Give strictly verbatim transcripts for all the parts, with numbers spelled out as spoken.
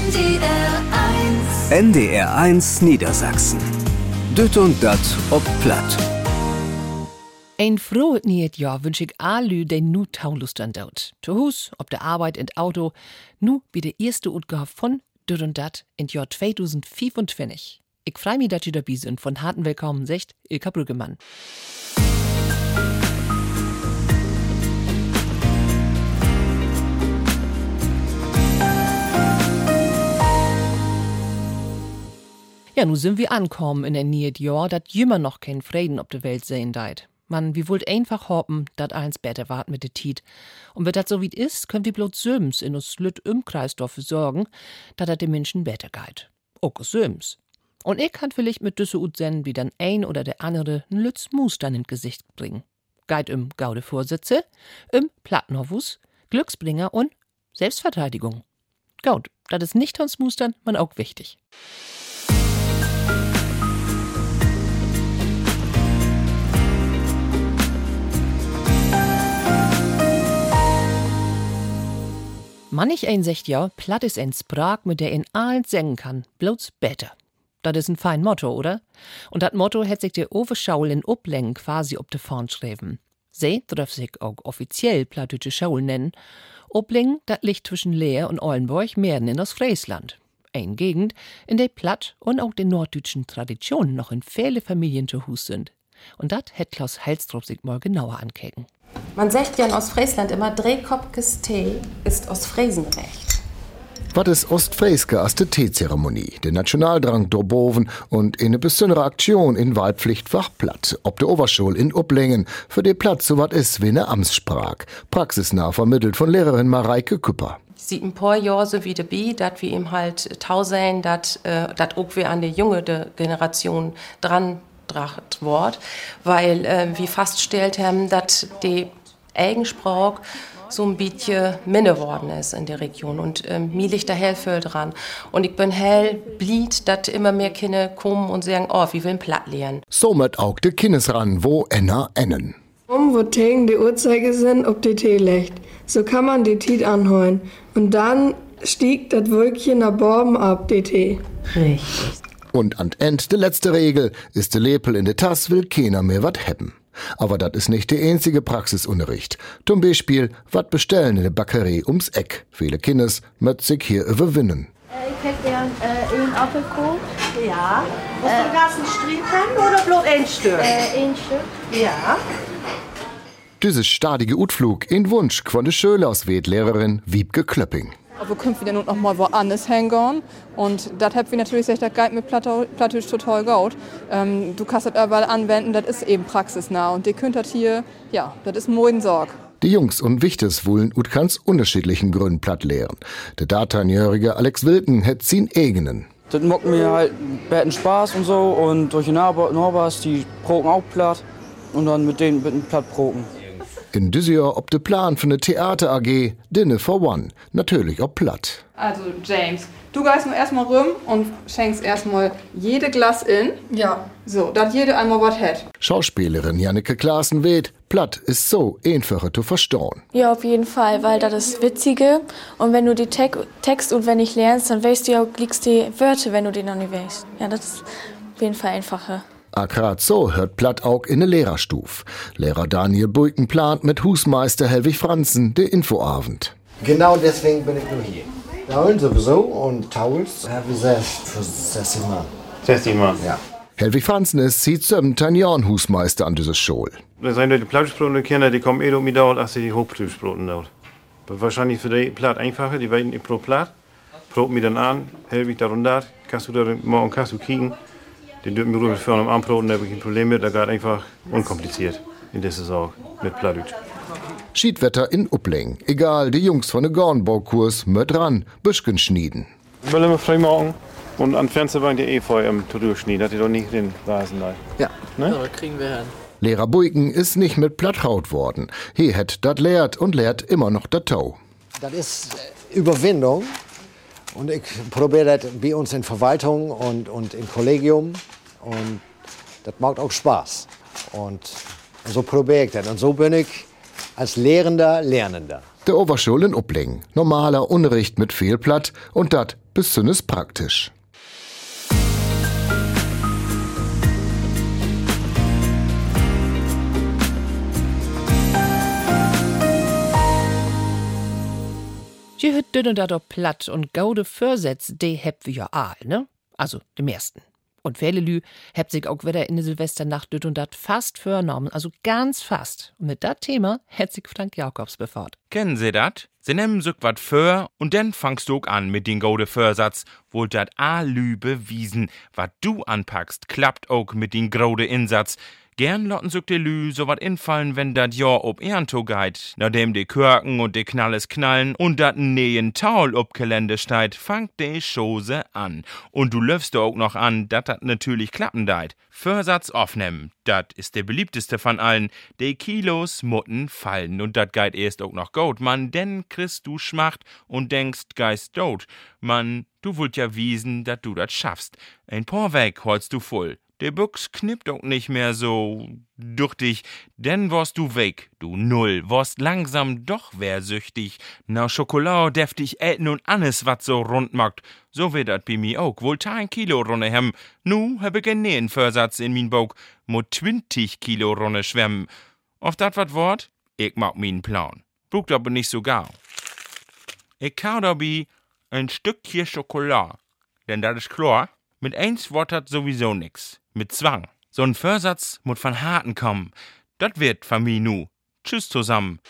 N D R eins Niedersachsen. Düt und dat ob Platt. Ein frohes neues Jahr wünsch ich allü, den nu Taulust an dort. Zu Hus, ob der Arbeit in Auto, nu bi de erste Utgabe von Düt und dat in Jahr zweitausendfünfundzwanzig. Ich freu mich, dass ihr dabei sind. Von harten Willkommen, secht Ilka Brüggemann. Ja, nu sind wir ankommen in ein neues Jahr, dat jümmer noch kein Frieden ob der Welt sehen deit. Man, wir wollt einfach hoffen, dat eins besser wart mit de Tiet. Und wenn dat so wie is, können wir bloß söms in uns Lüt im Kreisdorf sorgen, dat dat den Menschen besser geht. Auch söms. Und ich kann vielleicht mit düsse ut sen, wie dann ein oder der andere n Lütz Mus dann ins Gesicht bringen. Geht im Gaude Vorsitze, im Plattnovus, Glücksbringer und Selbstverteidigung. Gaut, dat is nicht ans Mustern, man auch wichtig. Manch ein sagt ja, Platt ist ein Sprach, mit der in allen singen kann, bloß besser. Das ist ein fein Motto, oder? Und das Motto hat sich der Overschaul in Uplengen quasi ob de Vorn schreiben. Sie darf sich auch offiziell plattdeutsche Schaul nennen. Uplengen, das liegt zwischen Leer und Ollenburg, Meeren in das Friesland. Ein Gegend, in der Platt und auch den norddeutschen Traditionen noch in viele Familien zu Hus sind. Und das hat Klaus Heilstrup sich mal genauer ankeken. Man sagt ja in Ostfriesland immer, Drehkopkes Tee ist Ostfriesenrecht. Was ist Ostfrieske als die Teezeremonie, der Nationaldrang durchboven und eine besondere Aktion in Wahlpflichtfach Platt, ob der Oberschule in Uplengen, für die Platt so was ist wie eine Amtssprach, praxisnah vermittelt von Lehrerin Mareike Küpper. Sieht ein paar Jahre so wie dabei, dass wir ihm halt tausen, dass äh, auch wir an die junge Generation dran Wort, weil äh, wir festgestellt haben, dass die Eigensprach so ein bisschen minder worden ist in der Region und ähm, mir liegt da hell viel dran. Und ich bin hell blied, dass immer mehr Kinder kommen und sagen, oh, wir wollen Platt lernen. Somit auch die Kindes ran, wo enna ennen. Um wo tegen die Uhrzeiger sind, ob die Tee legt. So kann man die Tiet anholen. Und dann stieg das Wölkchen nach Borben ab, die Tee. Richtig. Und an End, de letzte Regel, ist de Lepel in de Tass, will keiner mehr wat hebben. Aber dat is nicht de einzige Praxisunterricht. Zum Beispiel, wat bestellen in de Bäckerei ums Eck. Viele Kindes möt sich hier überwinden. Äh, ich hätte gern äh, einen Apfelkuchen. Ja. Musst du den ganzen Strieß haben oder bloß ein Stück? Äh, ein Stück. Ja. Dieses stadige Utflug in Wunsch von de Schölausweht-Lehrerin Wiebke Klöpping. Wir können dann noch mal woanders hingehen. Und das hat wir natürlich gesagt, das geht mit Plattdeutsch total gut. Ähm, du kannst das überall anwenden, das ist eben praxisnah. Und die könnt das hier, ja, das ist ein Sorg. Die Jungs und Wichtes wollen ut ganz unterschiedlichen Gründen Platt lehren. Der datanjährige Alex Wilken hat sin eigenen. Das macht mir halt betten Spaß und so. Und durch die Nachbars, die proken auch Platt. Und dann mit denen mit dem Platt proken. In diesem Jahr ob de Plan für eine Theater-A G Dinner for One. Natürlich ob Platt. Also James, du gehst nur erstmal rum und schenkst erstmal jede Glas in. Ja. So, dass jede einmal was hat. Schauspielerin Janneke Klaassen weht, Platt ist so einfacher zu verstauen. Ja, auf jeden Fall, weil das ist Witzige. Und wenn du die Te- Text und wenn nicht lernst, dann weißt du ja auch liegst die Wörter, wenn du die noch nicht weißt. Ja, das ist auf jeden Fall einfacher. Akkurat so hört Platt auch in der Lehrerstuf. Lehrer Daniel Buiken plant mit Husmeister Helwig Franzen den Infoabend. Genau deswegen bin ich nur hier. Taulen sowieso und Tauls habe ich selbst für sechzig Mann. sechzig Mann? Ja. Helwig Franzen ist sieht zum Tanjan Husmeister an dieser Schule. Das sind die Plattdeutschsprachenden Kinder, die kommen eh um die dauert, als die Hochdeutschsprachenden dauert. Wahrscheinlich für die Platt einfacher, die werden pro Platt. Proben mir dann an, Helwig da und da, kannst du da morgen kannst du kicken. Den dürfen wir für einen Anproben, da habe ich ein Problem mit, da geht einfach unkompliziert in dieser Sache mit Plattdeutsch. Schiedwetter in Uplengen. Egal, die Jungs von der Garnbaukurs möt ran, Büschken schnieden. Ich will immer frei machen und an Fenster wollen die Efeu im Tudur schnieden, dass die doch nicht den Rasen da. Ja, ne? Ja, das kriegen wir hin. Lehrer Buiken ist nicht mit Platthaut worden. He het dat lehrt und lehrt immer noch dat Tau. Das ist Überwindung. Und ich probiere das bei uns in Verwaltung und, und im Kollegium. Und das macht auch Spaß. Und so probiere ich das. Und so bin ich als Lehrender Lernender. Der Oberschule in Uplengen. Normaler Unterricht mit viel Platt und dat besonders praktisch. Je hüt dünn und da doch platt und gaude Försätz, de heb wir ja all, ne? Also, dem ersten. Und viele Lü hebt sich auch wieder in der Silvesternacht düt und dat fast vernommen, also ganz fast. Und mit dat Thema hätt sich Frank Jakobs befahrt. Kennen Sie dat? Sie nehmen sich wat für und dann fangst du auch an mit den gaude Försatz. Wohl dat a Lü bewiesen, wat du anpackst, klappt auch mit den graude Insatz. Gern lotten sich de Lü so wat infallen, wenn dat Jahr ob Ehrento geit. Nachdem de Körken und de Knalles knallen und dat neien Taul ob Gelände steit, fangt de Chose an. Und du löfst auch noch an, dat dat natürlich klappen deit. Försatz aufnehmen, dat ist der beliebteste von allen. De Kilos mutten fallen und dat geit erst auch noch gut. Man, denn kriegst du Schmacht und denkst geist tot. Man, du wollt ja wiesen, dat du dat schaffst. Ein paar Weg holst du voll. Der Büchs knippt auch nicht mehr so durch dich, denn warst du weg, du Null, warst langsam doch wehrsüchtig. Na Schokolade, deftig äten und alles, wat so rund macht. So wird dat bei mir auch, wohl ein Kilo runne hem. Nu hab ich einen neuen Versatz in min Bauch, mo zwanzig Kilo runne schwemmen. Auf dat wat Wort? Ich mag min Plan. Brucht aber nicht so gau. Ich kau dabei ein Stückchen Schokolade, denn dat ist klar, mit eins Wort hat sowieso nix. Mit Zwang. So ein Versatz muss von Harten kommen. Dat wird von mir nu. Tschüss zusammen.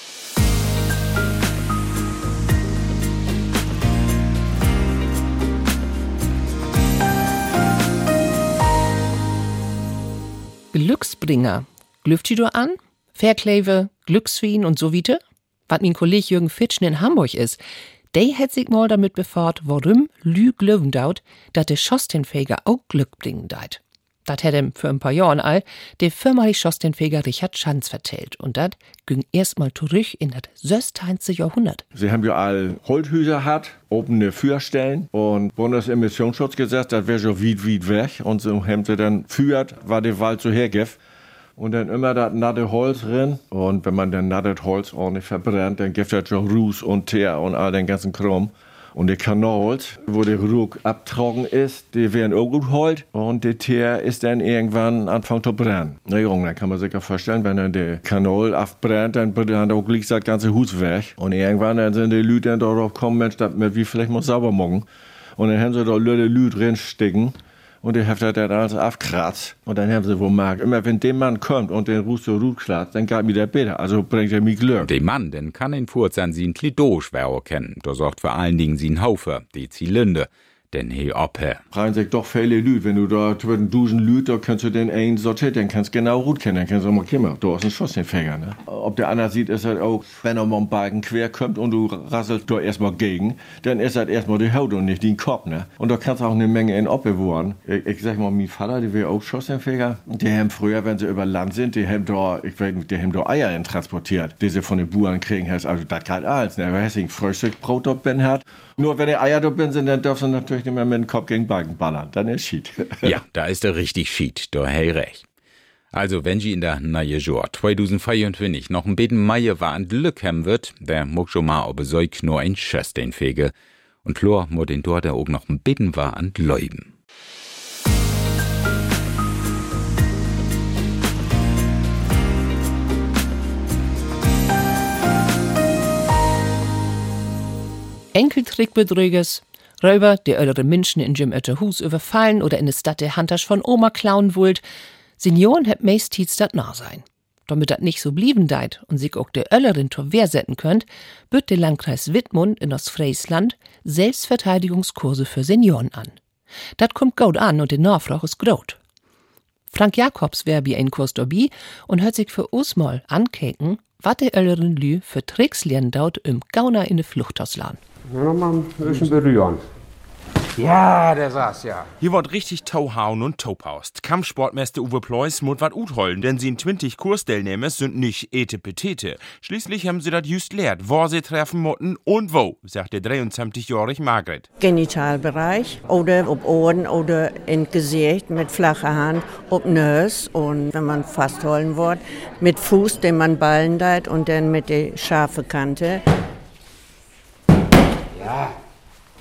Glücksbringer. Glüft du an? Fairkleve, Glückswien und so wiete? Was mein Kollege Jürgen Fitschen in Hamburg ist, der hat sich mal damit befahrt, warum Lü glöwen daut, dat de Schostinfeger auch Glück bringen deit. Dat hat ihm für ein paar Jahren all der firmaliche Schostinfeger Richard Schanz vertellt. Und dat ging erstmal zurück in das sechzehnte Jahrhundert. Sie haben ja all Holthüser gehabt, offene Führstellen und Bundesemissionsschutzgesetz, das wäre schon weit, weit weg. Und so haben sie dann führt, war der Wald so hergef. Und dann immer das natte Holz drin. Und wenn man dann nattes Holz ordentlich verbrennt, dann gibt das schon Ruß und Teer und all den ganzen Krumm. Und die Kanals, wo der Ruck abtrocken ist, die werden auch gut holt. Und der Teer ist dann irgendwann anfangen zu brennen. Na Junge, dann kann man sich ja vorstellen, wenn dann der Kanal abbrennt, dann brennt auch gleich das ganze Haus weg. Und irgendwann dann sind die Leute dann darauf gekommen, Mensch, das wir vielleicht mal sauber machen. Und dann haben sie da Leute Leute reinstecken. Und der hat dann alles abkratzt. Und dann haben sie wohl gemerkt, immer wenn der Mann kommt und den Ruß so gut schlägt, dann geht mir der besser. Also bringt er mir Glück. Der Mann, den kann in Furz an sin Klidoschwer kennen. Da sorgt vor allen Dingen sin Haufe, die Zylinder. Denn hey, abher. Freien sich doch viele Lüd. Wenn du da zwischen Duschen Lüd, da kannst du den einen sortieren, dann kannst du genau gut kennen. Dann kannst du auch mal kommen. Du hast einen Schossinfeger, ne? Ob der andere sieht, ist halt auch, wenn er mal einen Balken quer kommt und du rasselst da erstmal gegen, dann ist halt erstmal die Haut und nicht den Kopf, ne? Und da kannst du auch eine Menge in abbewahren. Ich, ich sag mal, mein Vater, der wäre auch Schossinfeger. Die haben früher, wenn sie über Land sind, die haben da, ich weiß nicht, die haben da Eier transportiert, die sie von den Bauern kriegen. Also das kann alles, ne? Wer ein Frühstück-Brot da bin hat. Nur wenn die Eier da bin sind, dann dürfen sie natürlich nicht mehr mit dem Kopf gegen Balken ballern. Dann ist Schied. Ja, da ist er richtig Schied. Da hey recht. Also, wenn sie in der neue Jahr zwanzig vierundzwanzig noch ein bisschen mehr war an Glück haben wird, der muss schon mal ob so nur ein Schöstin fege. Und klar, muss den dort auch noch ein bisschen war an Leuben. Enkeltrickbetrügers, Räuber, die ältere Menschen in Jim Ötter Hus überfallen oder in der Stadt der Hantasch von Oma klauen wollt. Senioren heb meist tietz dat nah sein. Damit dat nicht so blieben deit und sich auch der Öllerin zur Wehr setzen könnt, büt der Landkreis Wittmund in Ostfriesland Selbstverteidigungskurse für Senioren an. Dat kommt gut an und der Nachfrage ist groß. Frank Jakobs wär wie ein Kurs dabei und hört sich für Usmol ankeken, wat der Öllerin Lü für Tricks lernen daut im Gauner in de Fluchthauslan. Nochmal ein bisschen berühren. Ja, der saß ja. Hier wird richtig Tauhauen und Taupaust. Kampfsportmeister Uwe Pleus muss wat utholen, denn sie in zwanzig Kursdelnehmer sind nicht Ete-Petete. Schließlich haben sie das just lehrt, wo sie treffen motten und wo, sagt der dreiundzwanzigjährige Margret. Genitalbereich oder ob Ohren oder in Gesicht mit flacher Hand, ob Nös und wenn man festholen wird, mit Fuß, den man ballen deit und dann mit der scharfe Kante. Ja.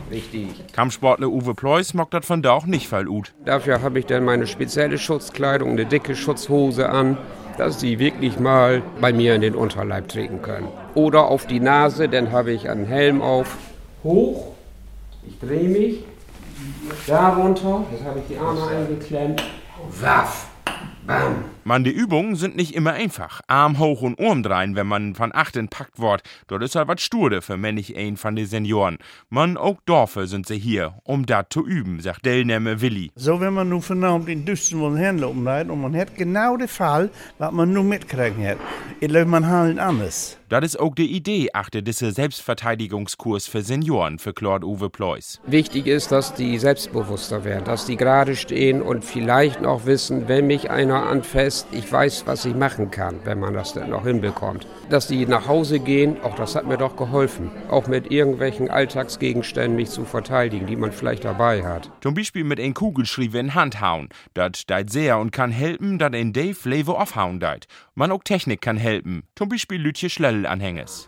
Richtig. Kampfsportler Uwe Plois mag das von da auch nicht fall ut. Dafür habe ich dann meine spezielle Schutzkleidung, eine dicke Schutzhose an, dass sie wirklich mal bei mir in den Unterleib treten können. Oder auf die Nase, dann habe ich einen Helm auf. Hoch, ich drehe mich, da runter, jetzt habe ich die Arme eingeklemmt. Waff, bam. Man, die Übungen sind nicht immer einfach. Arm hoch und Arm dreien, wenn man von achten packt wird. Dort ist halt was Sturde für männlich ein von den Senioren. Man, auch Dorfe sind sie hier, um das zu üben, sagt Delnehmer Willi. So, wenn man nun vernahmt in Düsten wollen Hände umleiten und man hat genau den Fall, was man nun mitkriegen hat. Ich glaube, man handelt anders. Das ist auch die Idee, achte diese Selbstverteidigungskurs für Senioren, verklärt Uwe Plois. Wichtig ist, dass die selbstbewusster werden, dass die gerade stehen und vielleicht noch wissen, wenn mich einer anfasst, ich weiß, was ich machen kann, wenn man das dann noch hinbekommt. Dass die nach Hause gehen, auch das hat mir doch geholfen. Auch mit irgendwelchen Alltagsgegenständen mich zu verteidigen, die man vielleicht dabei hat. Zum Beispiel mit ein Kugelschreiber in Hand hauen. Das deit sehr und kann helfen, dass ein Dave Levo aufhauen deit. Man auch Technik kann helfen. Zum Beispiel Lütje Schlell-Anhänges.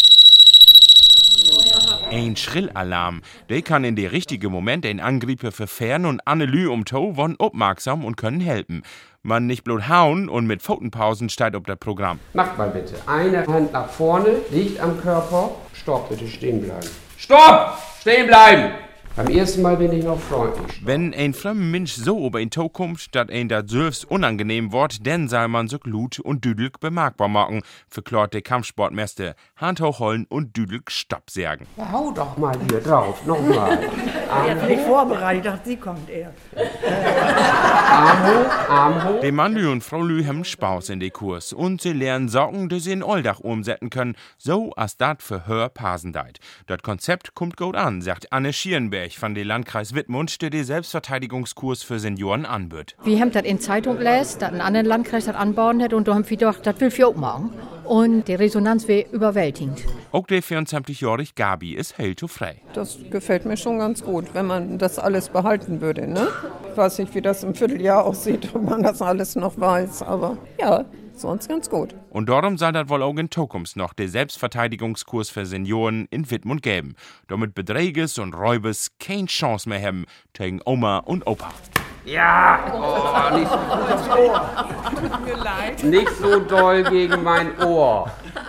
Ein Schrillalarm, der kann in der richtigen Moment den Angreifer verfern und alle Lü um Tau waren aufmerksam und können helfen. Man nicht bloß hauen und mit Pfotenpausen steigt auf das Programm. Macht mal bitte. Eine Hand nach vorne, Licht am Körper. Stopp, bitte stehen bleiben. Stopp! Stehen bleiben! Beim ersten Mal bin ich noch freundlich. Wenn ein fremder Mensch so über ihn Tau kommt, dass ein das selbst unangenehm wird, dann soll man so Glut und Düdelig bemerkbar machen, verklärt der Kampfsportmeister. Hand hochholen und Düdelig Stopp sagen. Ja, hau doch mal hier drauf, nochmal. Er hat mich vorbereitet, ich dachte, sie kommt eher. Arm hoch, Arm hoch. Die Mann Lü und Frau Lü haben Spaß in den Kurs und sie lernen Sorgen, die sie in Alldach umsetzen können, so als das für Hör passen deit. Das Konzept kommt gut an, sagt Anne Schierenberg von der Landkreis Wittmund, der den Selbstverteidigungskurs für Senioren anbietet. Wir haben das in Zeitung gelesen, dass ein anderer Landkreis das anbauen hat und da haben wir gedacht, das will wir auch machen. Und die Resonanz wäre überwältigend. Auch der vierundzwanzigjährige Gabi ist helltofrei. Das gefällt mir schon ganz gut, wenn man das alles behalten würde. Ne? Ich weiß nicht, wie das im Vierteljahr aussieht, ob man das alles noch weiß, aber ja, sonst ganz gut. Und darum soll das wohl auch in Zukunft noch der Selbstverteidigungskurs für Senioren in Wittmund geben, damit Bedräges und Räubes keine Chance mehr haben gegen Oma und Opa. Ja, oh, nicht, so, Tut mir leid. nicht so doll gegen mein Ohr.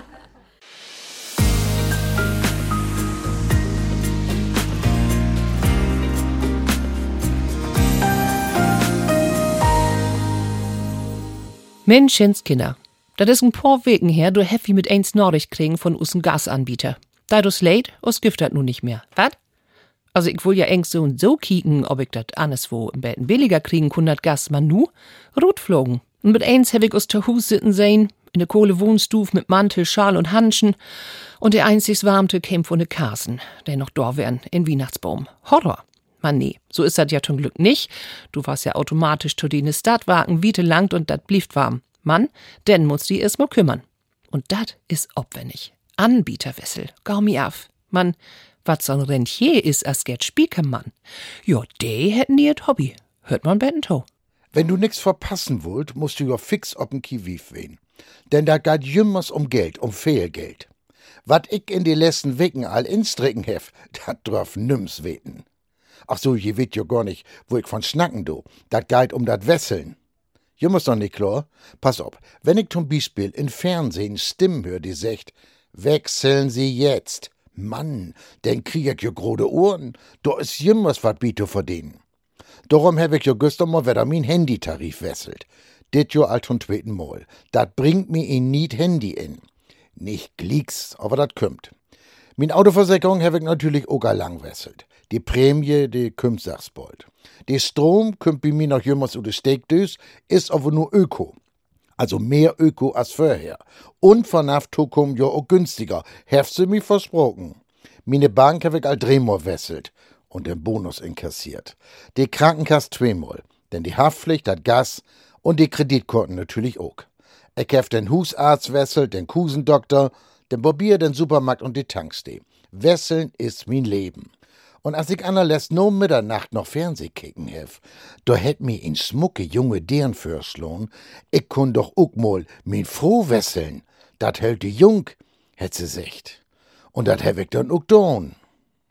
Menschenskinder. Das ist ein paar Wegen her, du hef wie mit eins Nachricht kriegen von usen Gasanbieter. Da du's late, us gift dat nun nicht mehr. Wat? Also ich will ja eng so und so kicken, ob ich dat anderswo im Betten billiger kriegen kun dat Gas man nu rot flogen. Und mit eins hab ich us zu Hus sitten sehen, in der Kohle Wohnstuf mit Mantel, Schal und Handschen. Und der einzigs Warmte käm von de Karsen, der noch da wären, in Weihnachtsbaum. Horror. Man nee, so ist das ja zum Glück nicht. Du warst ja automatisch zu dine Stadtwagen wiete langt und dat blieft warm. Mann, denn muss die erst mal kümmern. Und dat is obwendig. Anbieterwessel, gau mi af. Mann, wat so'n Rentier is as get Spiekermann. Jo, de hätten die et Hobby. Hört man Bento. Wenn du nix verpassen wollt, musst du ja fix ob'n Kiwiv wehen. Denn da geht jümmers um Geld, um Fehlgeld. Wat ich in die letzten Wicken all instricken hef, dat dröf nims weten. Ach so, je weet jo gar nicht, wo ich von schnacken do. Dat geht um dat Wesseln. Jümmers noch nicht klar? Pass op, wenn ich zum Beispiel in Fernsehen Stimmen hör, die sagt, wechseln Sie jetzt. Mann, denn krieg ich jo grode Ohren. Da is jümmers wat bieto verdienen. Darum hab ich jo gestern mal wieder min Handytarif wesselt. Dit jo alt von zweiten Mal. Dat bringt mi in niet Handy in. Nicht Glicks, aber dat kümmt. Min Autoversicherung hab ich natürlich auch lang wesselt. Die Prämie, die kümmt sachs bald. Die Strom kümmt bei mir noch jümmers oder Steckdös, ist aber nur Öko. Also mehr Öko als vorher. Und von Naftokum ja auch günstiger. Heft sie mir versprochen. Meine Bank hab ich all dreimal wesselt und den Bonus inkassiert. Die Krankenkasse zweimal. Denn die Haftpflicht, das Gas und die Kreditkarten natürlich auch. Ich hab den Husarzt wesselt, den Kusendoktor, den Barbier, den Supermarkt und die Tankstelle. Wesseln ist mein Leben. Und als ich anerlässt no Mitternacht noch Fernseh kicken hef, da hätt mi in smucke junge Deren fürstlohn, ich kun doch ook mal min froh wesseln. Dat hält die Jung, hätt se secht. Und dat hab ich dann ook don.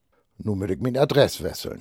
Nun muss ich mein Adress wechseln.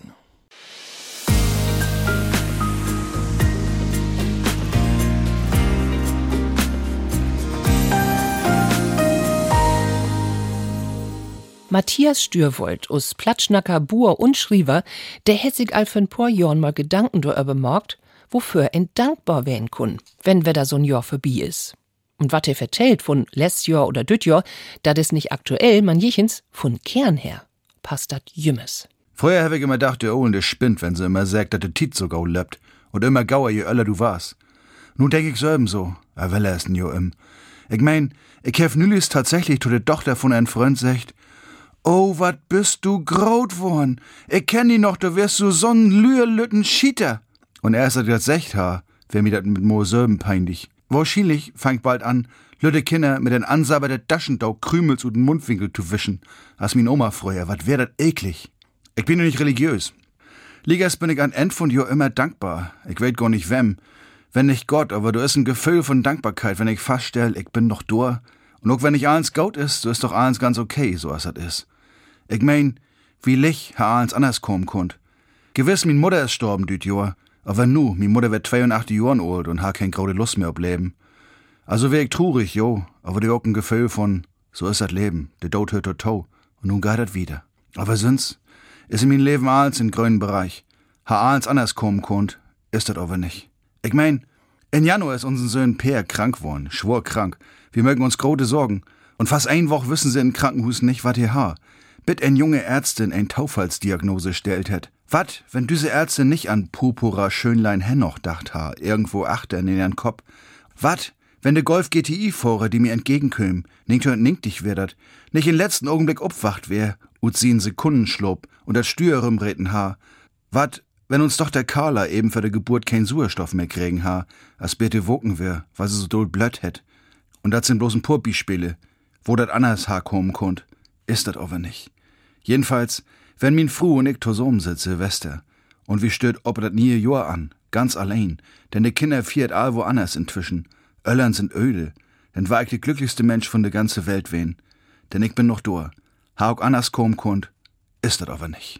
Matthias Stürwold aus Platschnacker, Buhr und Schriever, der hätt sich all für ein paar Jahren mal Gedanken darüber gemacht, wofür ein dankbar werden kann, wenn wieder so ein Jahr vorbei ist. Und was er vertellt von letztes Jahr oder düt Jahr, das ist nicht aktuell, man jichens von Kern her. Passt dat jümmes. Früher hab ich immer gedacht, der Ohlen, der spinnt, wenn sie immer sagt, dass der Tit so gau lebt. Und immer gauer, je öller du warst. Nun denk ich so ebenso, a welle es n jo im. Ich mein, ich hef nülis tatsächlich zu der Tochter von einem Freund sagt, oh, wat bist du graut worn. Ich kenn die noch, du wärst so so'n lüerlütten Schieter. Und erst hat das secht ha, wär mir dat mit mo Söben peinlich. Wahrscheinlich fangt bald an, lütte Kinder mit den ansaberte Taschendau Krümels und den Mundwinkel zu wischen. Als min Oma früher, wat wär dat eklig. Ich bin ja nicht religiös. Liegers bin ich an End von jo immer dankbar. Ich weet gar nicht wem. Wenn nicht Gott, aber du ist ein Gefühl von Dankbarkeit, wenn ich feststell, ich bin noch da. Und auch wenn nicht alles gut ist, so ist doch alles ganz okay, so als das ist. Ich mein, wie lich ha alles anders kommen konnt. Gewiss, min Mutter ist storben düt Jahr, aber nu, min Mutter wird zweiundachtzig Jahren alt und ha kein graude Lust mehr auf Leben. Also wär ich trurig, jo, aber die auch ein Gefühl von, so ist das Leben, der Tod hört tot tau, und nun geht das wieder. Aber sonst ist in min Leben alles in grünen Bereich. Ha alles anders kommen konnt, ist das aber nicht. Ich mein, in Januar ist unser Sohn Peer krank worden, schwor krank. Wir mögen uns große Sorgen. Und fast ein Woche wissen sie im Krankenhaus nicht, wat ihr ha. Bitt eine junge Ärztin ein Taufallsdiagnose stellt het. Wat, wenn diese Ärztin nicht an Purpura Schönlein Hennoch dacht ha, irgendwo achter in ihren Kopf. Wat, wenn de Golf-G T I-Fahrer, die mir entgegenkömen, nicht und nicht dich werdet, nicht im letzten Augenblick obwacht wär, und sie in Sekundenschlob und das Steuer rümreten ha. Wat, wenn uns doch der Carla eben für die Geburt kein Sauerstoff mehr kriegen ha, als bitte woken wär, weil sie so doll blöd hätt. Und dat sind bloß ein Purpi-Spiele, wo dat anders ha kommen konnt, ist dat aber nicht. Jedenfalls, wenn min Fru und ich zusammen sitze, Silvester, und wie stört ob dat nie Jahr an, ganz allein, denn de Kinder viert all woanders inzwischen, Öllern sind öde, denn war ich der glücklichste Mensch von der ganzen Welt wen, denn ich bin noch da, ha auch anders kommen konnt, ist dat aber nicht.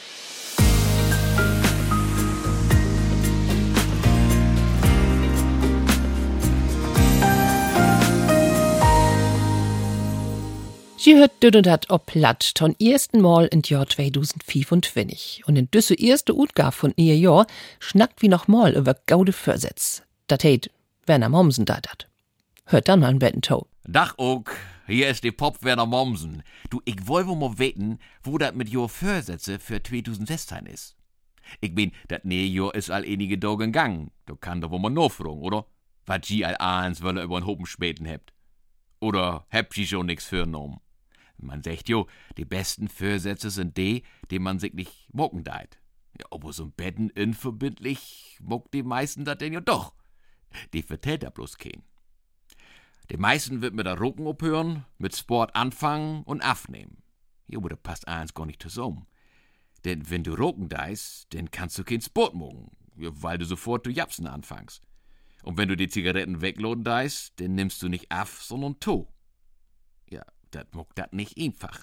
Sie hört düt und dat ob platt, ton ersten Mal in Jahr zweitausendfünfundzwanzig. Und in düsse erste Utgabe von ihr Jahr schnackt wie noch mal über gaude Vorsätze. Dat heit Werner Mommsen da dat. Hört dann mal ein Bettentau. Dach auch, hier ist die Pop Werner Mommsen. Du, ich wollte mal wissen, wo dat mit jo Vorsätze für zweitausendsechzehn ist. Ich bin, dat nee Jahr ist all einige Tage gegangen. Du kann doch wohl mal nachfragen, oder? Was sie all eins wollen über den Hopen späten hebt. Oder habt sie schon nix vorgenommen? Man sagt jo, die besten Vorsätze sind die, die man sich nicht mocken deit. Ja, aber so ein Betten unverbindlich mockt die meisten dat denn ja doch. Die vertellt da bloß kein. Die meisten wird mit der Rücken abhören, mit Sport anfangen und aufnehmen. Ja, aber da passt eins gar nicht zusammen. Denn wenn du Rücken deist, dann kannst du kein Sport mocken, ja, weil du sofort zu japsen anfängst. Und wenn du die Zigaretten wegloden deist, dann nimmst du nicht af, sondern to. Ja, dat muckt dat nicht einfach.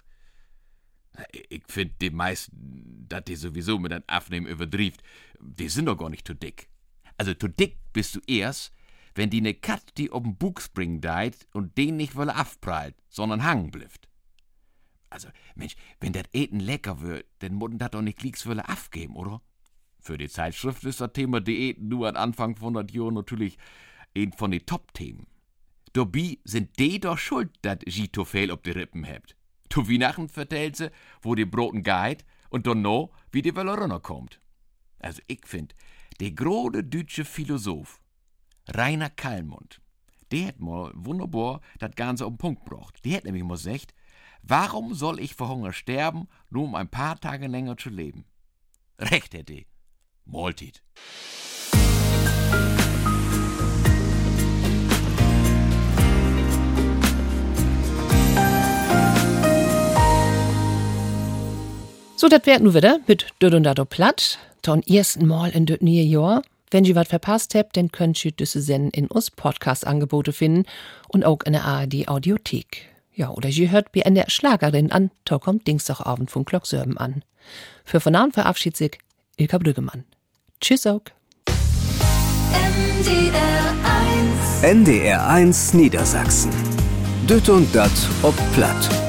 Ich find die meisten, dat die sowieso mit dem Aufnehmen überdrieft, die sind doch gar nicht zu dick. Also zu dick bist du erst, wenn die ne Kat, die ob'n Bug springen deit und den nicht wolle afprallt, sondern hangen blifft. Also, Mensch, wenn dat Eten lecker wird, dann mutten dat doch nicht glicks wolle afgeben, oder? Für die Zeitschrift ist das Thema Diäten nur an Anfang von das Jahr natürlich ein von den Top-Themen. Dabei sind die doch schuld, dass sie zu viel auf die Rippen habt. Zu Weihnachten vertellt sie, wo die Broten geht und dann noch, wie die Welle runterkommt. Also ich find, der große deutsche Philosoph, Rainer Kallmund, der hat mal wunderbar das Ganze auf den Punkt gebracht. Der hat nämlich mal gesagt, warum soll ich vor Hunger sterben, nur um ein paar Tage länger zu leben? Recht hätte er. Maltit. So, dat wär nu wieder mit Död und Dado platt. Ton ersten Mal in död neue Jahr. Wenn ihr wat verpasst habt, dann könnt ihr düsse Senden in us Podcast-Angebote finden und auch in der A R D Audiothek. Ja, oder je hört wie eine Schlagerin an, da kommt Dienstagabend von Glocksörben an. Für von Abend verabschiedet sich Ilka Brüggemann. Tschüss auch. N D R eins N D R eins Niedersachsen. Düt und dat ob Platt.